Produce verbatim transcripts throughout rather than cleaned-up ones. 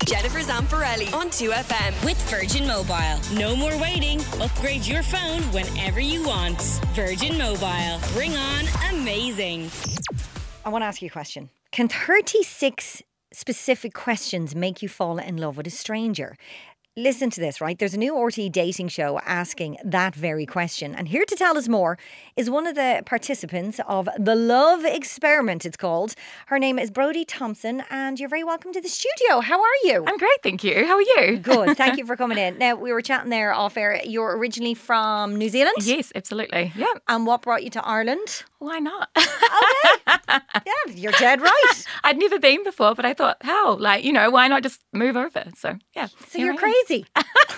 Jennifer Zamparelli on two F M. With Virgin Mobile. No more waiting. Upgrade your phone whenever you want. Virgin Mobile. Bring on amazing. I want to ask you a question. Can thirty-six specific questions make you fall in love with a stranger? Listen to this, right? There's a new R T dating show asking that very question. And here to tell us more is one of the participants of the Love Experiment, it's called. Her name is Brodie Thompson, and you're very welcome to the studio. How are you? I'm great, thank you. How are you? Good, thank you for coming in. Now, we were chatting there off air. You're originally from New Zealand? Yes, absolutely. Yeah. And what brought you to Ireland? Why not? Okay. Yeah, you're dead right. I'd never been before, but I thought, how? Like, you know, why not just move over? So, yeah. So you're crazy.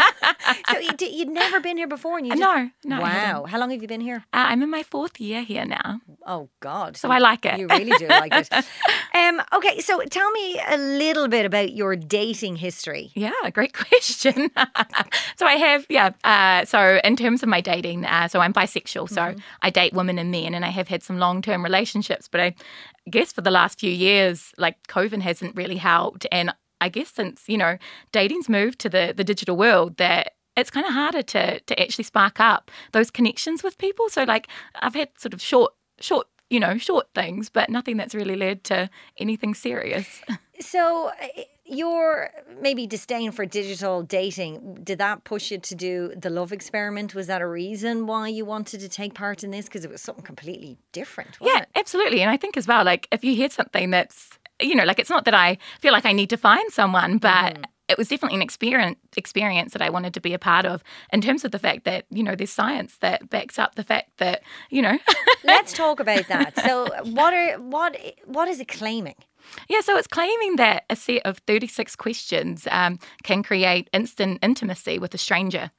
So you, you'd never been here before? And you just... No, no. Wow. How long have you been here? Uh, I'm in my fourth year here now. Oh, God. So you, I like it. You really do like it. Um, okay, so tell me a little bit about your dating history. Yeah, great question. So I have, yeah. Uh, so in terms of my dating, uh, so I'm bisexual. So mm-hmm. I date women and men, and I have had some long-term relationships. But I guess for the last few years, like COVID hasn't really helped. And I guess since, you know, dating's moved to the, the digital world, that it's kind of harder to to actually spark up those connections with people. So like I've had sort of short, short, you know, short things, but nothing that's really led to anything serious. So your maybe disdain for digital dating, did that push you to do the Love Experiment? Was that a reason why you wanted to take part in this? Because it was something completely different, wasn't yeah, it? Absolutely. And I think as well, like if you hear something that's, you know, like it's not that I feel like I need to find someone, but mm. it was definitely an experience experience that I wanted to be a part of in terms of the fact that, you know, there's science that backs up the fact that, you know. Let's talk about that. So what are what what is it claiming? Yeah, so it's claiming that a set of thirty-six questions um, can create instant intimacy with a stranger.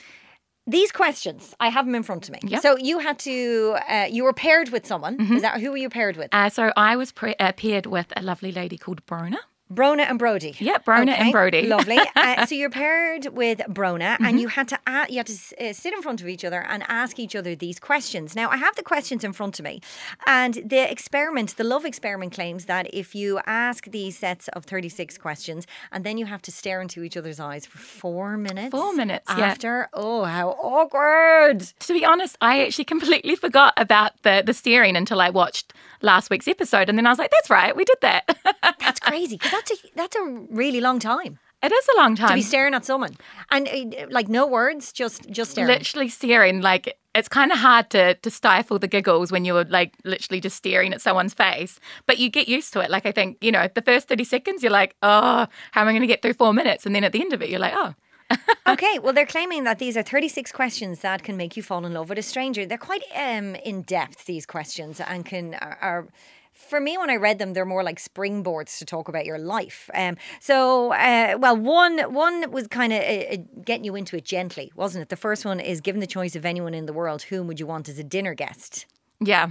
These questions, I have them in front of me. Yep. So you had to, uh, you were paired with someone. Mm-hmm. Is that, who were you paired with? Uh, so I was pre- uh, paired with a lovely lady called Brona. Brona and Brodie. Yeah, Brona okay. and Brodie. Lovely. Uh, so you're paired with Brona, mm-hmm. and you had to uh, you had to uh, sit in front of each other and ask each other these questions. Now, I have the questions in front of me, and the experiment, the Love Experiment, claims that if you ask these sets of thirty-six questions, and then you have to stare into each other's eyes for four minutes. Four minutes, after. Yeah. Oh, how awkward! To be honest, I actually completely forgot about the the staring until I watched last week's episode, and then I was like, "That's right, we did that." That's crazy. That's a that's a really long time. It is a long time to be staring at someone, and uh, like no words, just just staring. Literally staring. Like it's kind of hard to to stifle the giggles when you're like literally just staring at someone's face, but you get used to it. Like I think, you know, the first thirty seconds you're like, oh, how am I going to get through four minutes? And then at the end of it, you're like, oh. Okay, well, they're claiming that these are thirty-six questions that can make you fall in love with a stranger. They're quite um, in depth, these questions, and can are. are For me, when I read them, they're more like springboards to talk about your life. Um, so, uh, well, one one was kind of uh, getting you into it gently, wasn't it? The first one is, given the choice of anyone in the world, whom would you want as a dinner guest? Yeah.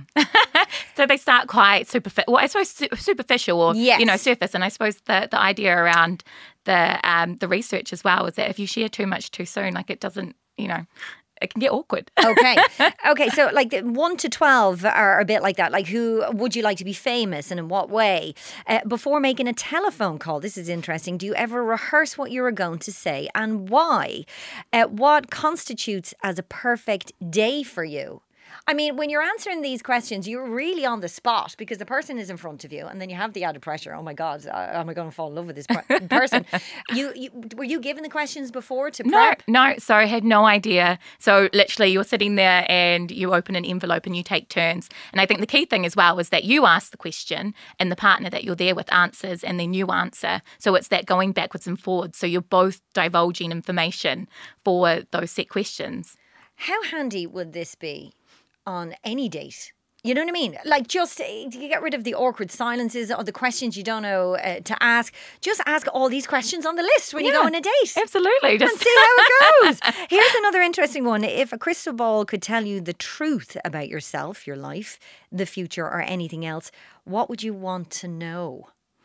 So they start quite superficial. Well, I suppose su- superficial or, yes. you know, surface. And I suppose the, the idea around the um, the research as well is that if you share too much too soon, like it doesn't, you know, it can get awkward. Okay. Okay. So like the one to twelve are a bit like that. Like, who would you like to be famous and in what way? Uh, before making a telephone call, this is interesting. Do you ever rehearse what you were going to say and why? Uh, what constitutes as a perfect day for you? I mean, when you're answering these questions, you're really on the spot because the person is in front of you, and then you have the added pressure. Oh my God, am I going to fall in love with this person? you, you were you given the questions before to prep? No, no. So I had no idea. So literally, you're sitting there and you open an envelope and you take turns. And I think the key thing as well is that you ask the question, and the partner that you're there with answers, and then you answer. So it's that going backwards and forwards. So you're both divulging information for those set questions. How handy would this be on any date? You know what I mean? Like, just to get rid of the awkward silences or the questions you don't know uh, to ask. Just ask all these questions on the list when yeah, you go on a date. Absolutely. Just and see how it goes. Here's another interesting one. If a crystal ball could tell you the truth about yourself, your life, the future, or anything else, what would you want to know?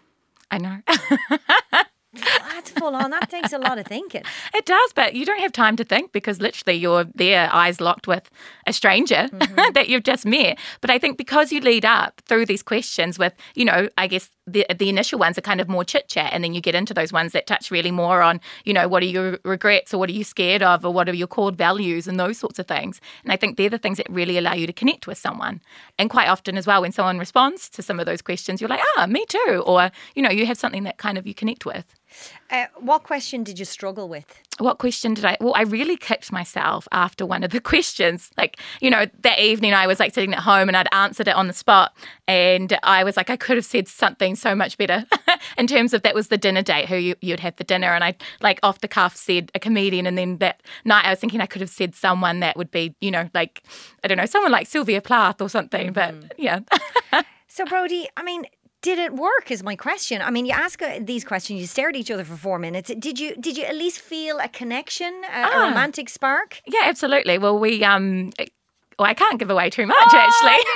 I know. That's full on. That takes a lot of thinking. It does, but you don't have time to think because literally you're there, eyes locked with a stranger mm-hmm. that you've just met. But I think because you lead up through these questions with, you know, I guess the the initial ones are kind of more chit chat, and then you get into those ones that touch really more on, you know, what are your regrets, or what are you scared of, or what are your core values, and those sorts of things. And I think they're the things that really allow you to connect with someone. And quite often as well, when someone responds to some of those questions, you're like, ah, me too, or you know, you have something that kind of you connect with. Uh, what question did you struggle with? What question did I? Well, I really kicked myself after one of the questions. Like, you know, that evening I was like sitting at home and I'd answered it on the spot. And I was like, I could have said something so much better in terms of that was the dinner date, who you, you'd have for dinner. And I like off the cuff said a comedian. And then that night I was thinking I could have said someone that would be, you know, like, I don't know, someone like Sylvia Plath or something. Mm-hmm. But yeah. So, Brodie, I mean, did it work is my question. I mean, you ask uh, these questions, you stare at each other for four minutes. Did you did you at least feel a connection, a, ah. a romantic spark? Yeah, absolutely. Well, we... um. Well, I can't give away too much, oh,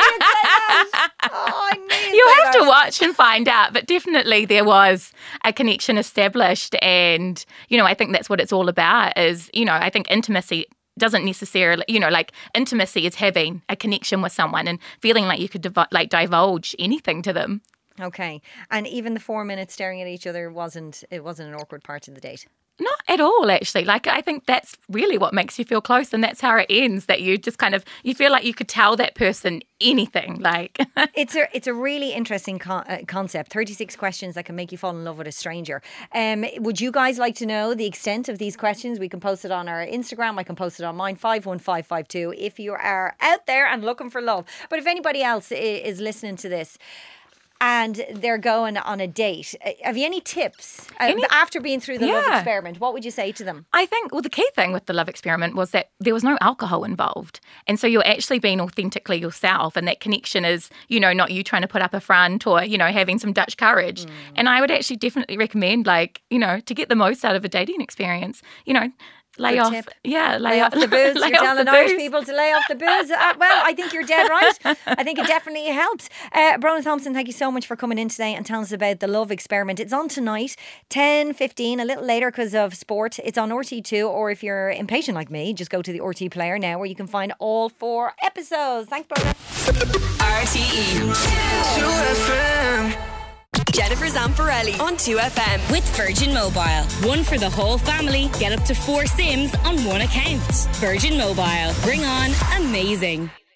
actually. oh, I knew you have to watch and find out. But definitely there was a connection established. And, you know, I think that's what it's all about is, you know, I think intimacy doesn't necessarily, you know, like intimacy is having a connection with someone and feeling like you could div- like divulge anything to them. Okay. And even the four minutes staring at each other wasn't, it wasn't an awkward part of the date? Not at all, actually. Like, I think that's really what makes you feel close, and that's how it ends, that you just kind of, you feel like you could tell that person anything. Like, it's a it's a really interesting con- uh, concept. thirty-six questions that can make you fall in love with a stranger. Um, would you guys like to know the extent of these questions? We can post it on our Instagram. I can post it on mine, five one five five two, if you are out there and looking for love. But if anybody else is listening to this and they're going on a date, have you any tips any, uh, after being through the yeah. love experiment? What would you say to them? I think, well, the key thing with the love experiment was that there was no alcohol involved. And so you're actually being authentically yourself. And that connection is, you know, not you trying to put up a front or, you know, having some Dutch courage. Mm. And I would actually definitely recommend, like, you know, to get the most out of a dating experience, you know, Lay Good off, tip. yeah, lay, lay off the booze. You're telling Irish people to lay off the booze. Uh, well, I think you're dead right. I think it definitely helps. Uh, Bronagh Thompson, thank you so much for coming in today and telling us about the love experiment. It's on tonight, ten fifteen, a little later because of sport. It's on R T two, or if you're impatient like me, just go to the R T player now, where you can find all four episodes. Thanks, Bronagh. R T E two F M. Jennifer Zamparelli on two F M. With Virgin Mobile. One for the whole family. Get up to four SIMs on one account. Virgin Mobile. Bring on amazing.